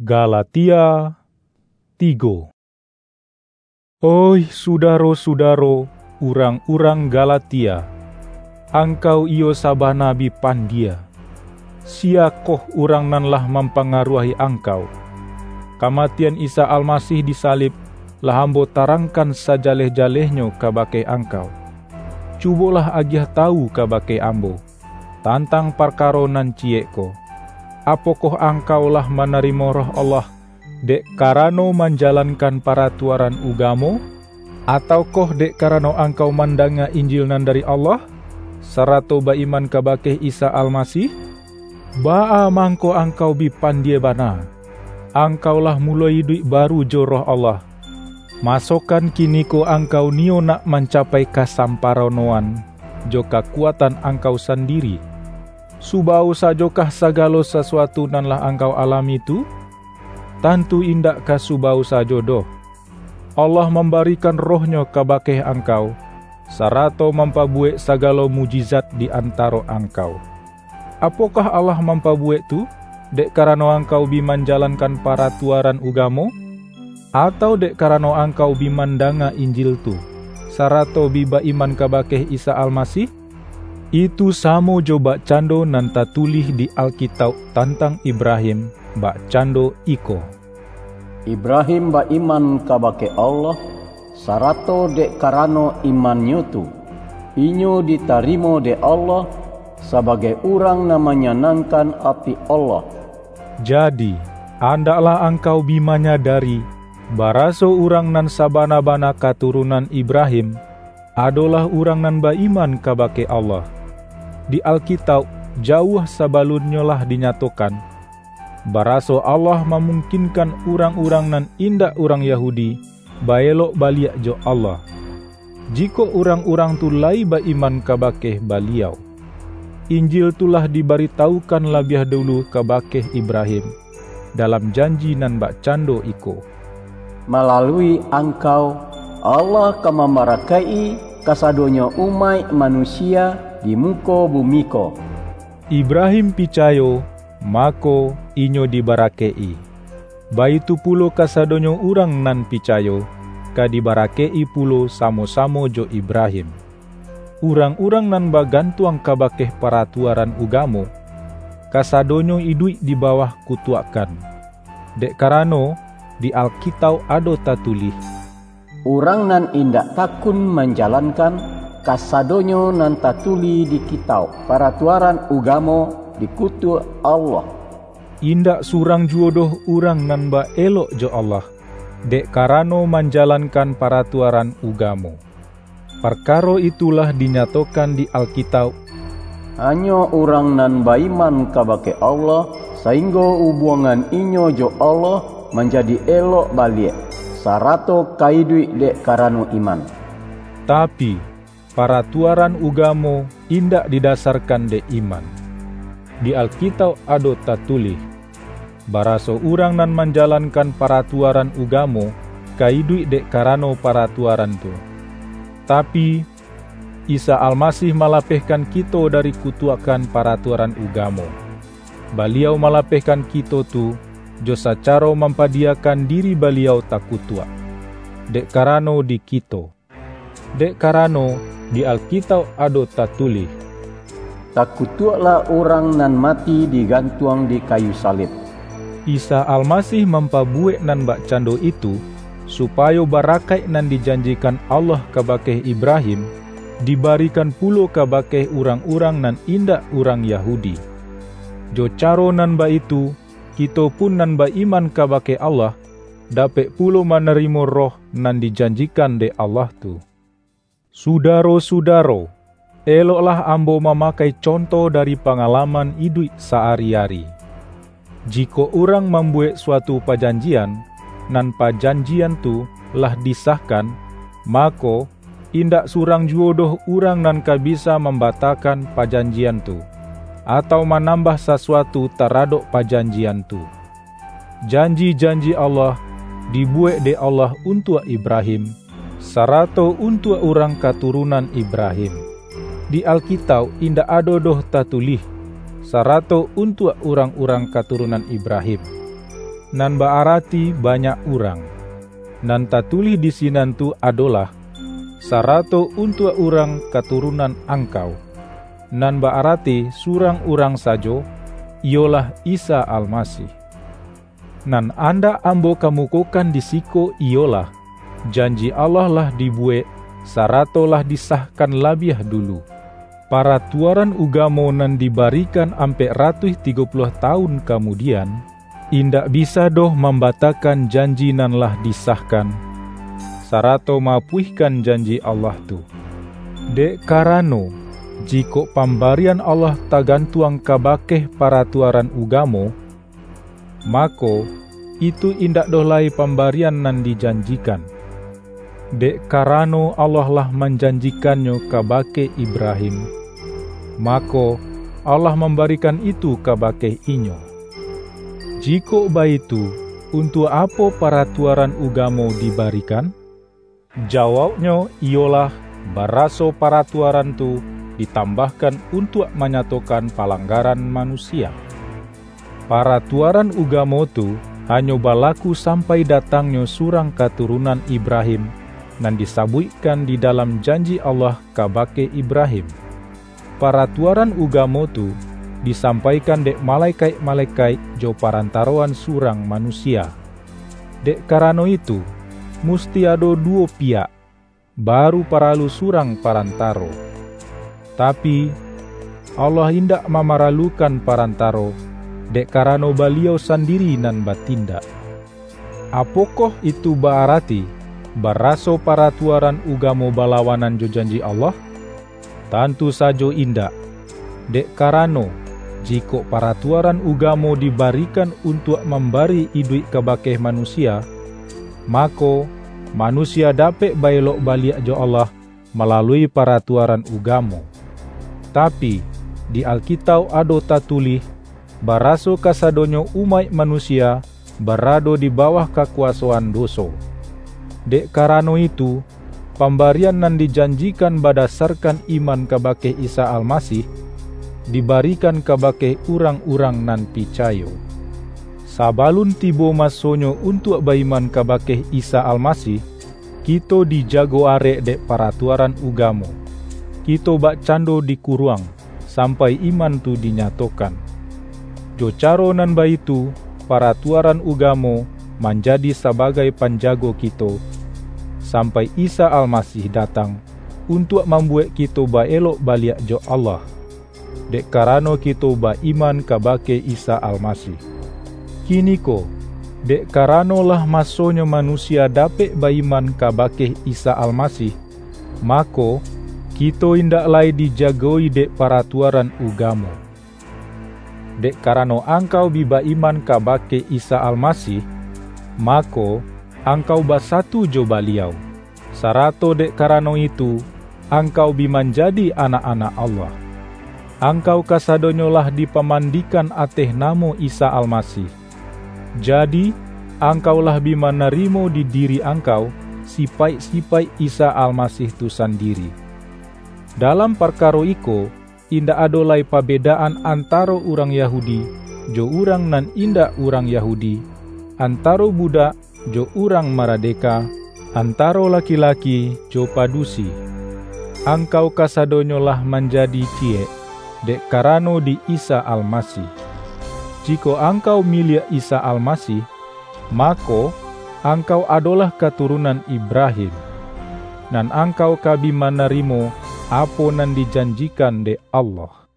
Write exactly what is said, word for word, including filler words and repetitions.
Galatia tiga. Oi sudaro-sudaro, urang-urang Galatia, angkau iyo sabah nabi pandia. Siakoh urang nan lah mempengaruhi angkau. Kamatian Isa Almasih disalib lah ambo tarangkan sajaleh-jalehnya kabake angkau. Cubolah agiah tahu kabake ambo, tantang perkara nan cieko. Apokoh angkau lah menerima roh Allah dek karano menjalankan peraturan ugamo, atau koh dek karano angkau mandanga Injil nan dari Allah, sarato baiman kabake Isa Almasih? Baa mangko angkau bipandie bana, angkau lah mulai hidup baru jo roh Allah. Masokan kini ko angkau nio nak mencapai kasamparonoan jo kekuatan angkau sendiri. Subau sajokah sagalo sesuatu nan lah angkau alami tu? Tantu indak ka subau sajo doh. Allah memberikan rohnya kabake angkau, sarato mempabuek sagalo mujizat di antara angkau. Apakah Allah mempabuek tu? Dek karano angkau bimanjalankan peraturan ugamo? Atau dek karano angkau bimandanga Injil tu, sarato biba iman kabake Isa Almasih? Itu samo jo bak cando nan tatulih di Alkitab tentang Ibrahim, bak cando iko. Ibrahim ba iman kabake Allah, sarato dek karano imannya tu, inyo ditarimo de Allah sebagai orang namanya nangkan api Allah. Jadi, andaklah angkau bimanya dari baraso urang nan sabana-bana katurunan Ibrahim adalah urang nan ba iman kabake Allah. Di Alkitab jauh sabalunnya lah dinyatakan baraso Allah memungkinkan urang-urang nan indak urang Yahudi baelok baliak jo Allah, jika urang-urang tu lai ba iman kabake baliau. Injil tulah diberitahukan lebih dulu kabake Ibrahim dalam janji nan bak cando iko. Melalui angkau Allah kamamarakai kasadonya umat manusia di muka bumi ko. Ibrahim picayo, mako inyo dibarakei. Baitu pulo kasadonyo urang nan picayo, ka dibarakei pulo samo-samo jo Ibrahim. Urang-urang nan bagantuang kabakeh peraturan ugamo, kasadonyo idui di bawah kutuakan. Dek karano di Alkitab ado tatulih, urang nan indak takun menjalankan kasadonyo nan tatuli di kitab peraturan ugamo dikutu Allah. Indak surang juodoh urang nan ba elok jo Allah, dek karano menjalankan peraturan ugamo. Perkara itulah dinyatakan di Alkitab. Hanya orang nan baiman kabake Allah, sehingga hubungan inyo jo Allah menjadi elok balik, sarato kaidui dek karano iman. Tapi peraturan ugamo indak didasarkan de iman. Di Alkitab ado tatulih, baraso urang nan menjalankan peraturan ugamo kaidui dek karano peraturan tu. Tapi Isa Almasih malapehkan kita dari kutuakan peraturan ugamo. Baliau malapehkan kita tu jo sacaro mempadiakan diri baliau tak kutuak. Dek karano di kita. Dek karano di Alkitab ado tatulih, tak kutuaklah orang nan mati digantung di kayu salib. Isa Almasih mempabuek nan bak cando itu, supaya barakai nan dijanjikan Allah kabake Ibrahim, dibarikan pulo kabake urang-urang nan indak urang Yahudi. Jo caro nan ba itu, kita pun nan ba iman kabake Allah, dapet pulo menerima roh nan dijanjikan de Allah tu. Sudaro-sudaro, eloklah ambo memakai contoh dari pengalaman hidup sehari-hari. Jika orang membuat suatu perjanjian, nan perjanjian tu lah disahkan, maka indak surang juodoh urang nan kabisa membatalkan perjanjian tu, atau menambah sesuatu terhadap perjanjian tu. Janji-janji Allah dibuat de Allah untuk Ibrahim, sarato untuk orang keturunan Ibrahim. Di Alkitab indak ada doh tatulih, sarato untuk orang-orang keturunan Ibrahim. nan baarati banyak urang. Nan tatulih di sinan tu adalah sarato untuk urang keturunan angkau. Nan baarati surang urang sajo, ialah Isa Almasih. Nan anda ambo kamukokan di siko ialah janji Allah lah dibuat, sarato lah disahkan labiah dulu. Para tuaran ugamo nan dibarikan ampe ratuh tiga puluh tahun kemudian, indak bisa doh membatakan janji nan lah disahkan, sarato mapuihkan janji Allah tu. Dek karano, jiko pambarian Allah tagantuang kabakeh para tuaran ugamo, mako itu indak doh lai pambarian nan dijanjikan. Dek karano Allah lah menjanjikannya kabake Ibrahim, mako Allah memberikan itu kabake inyo. Jiko baitu, untuk apa para tuaran ugamo dibarikan? Jawabnya ialah baraso para tuaran tu ditambahkan untuk menyatakan pelanggaran manusia. Para tuaran ugamo tu hanya berlaku sampai datangnya surang keturunan Ibrahim nan disabutkan di dalam janji Allah kabake Ibrahim. Para tuaran ugamo tu disampaikan dek malaikat-malaikat jo parantaroan surang manusia. Dek karano itu, musti ada dua pihak, baru paralu surang parantaro. Tapi, Allah indak memaralukan parantaro, dek karano beliau sendiri nan batindak. Apakah itu berarti, baraso para tuaran ugamo balawanan jo janji Allah? Tentu saja indak. Dek karano, jika para tuaran ugamo dibarikan untuk memberi hidup kabakeh manusia, maka manusia dapat bailok balik jo Allah melalui para tuaran ugamo. Tapi di Alkitab ada tatulih baraso kasadonyo umat manusia berada di bawah kekuasaan dosa. Dek karano itu, pemberian nan dijanjikan berdasarkan iman kabake Isa Almasih dibarikan kabake urang-urang nan picayo. Sabalun tibo masonyo untuk beriman kabake Isa Almasih, kita dijago arek dek para tuaran ugamo. Kita bak cando dikuruang sampai iman tu dinyatokan. Jo caro nan baitu, para tuaran ugamo menjadi sebagai penjago kita sampai Isa Almasih datang untuk membuat kita baelok balik jo Allah. Dek karano kita beriman kabake Isa Almasih. Kini ko, dek karano lah masonyo manusia dapat beriman kabake Isa Almasih, mako kita indak lai dijagoi dek para tuaran ugamo. Dek karano angkau biba iman kabake Isa Almasih, mako angkau basatu jo baliau. Sarato dek karano itu, angkau bi menjadi anak-anak Allah. Angkau kasadonyo lah dipemandikan ateh namo Isa Almasih. Jadi, angkau lah bi menerimo di diri angkau sipai-sipai Isa Almasih tu sendiri. Dalam perkara iko, indak ada lai perbedaan antara orang Yahudi jo orang nan indak orang Yahudi, antara budak jo orang merdeka, antara laki-laki jo padusi. Angkau kasadonyo lah menjadi ciek dek karano di Isa Almasih. Jika angkau milik Isa Almasih, maka angkau adalah keturunan Ibrahim, dan angkau kabi menerimo apa nan dijanjikan de Allah.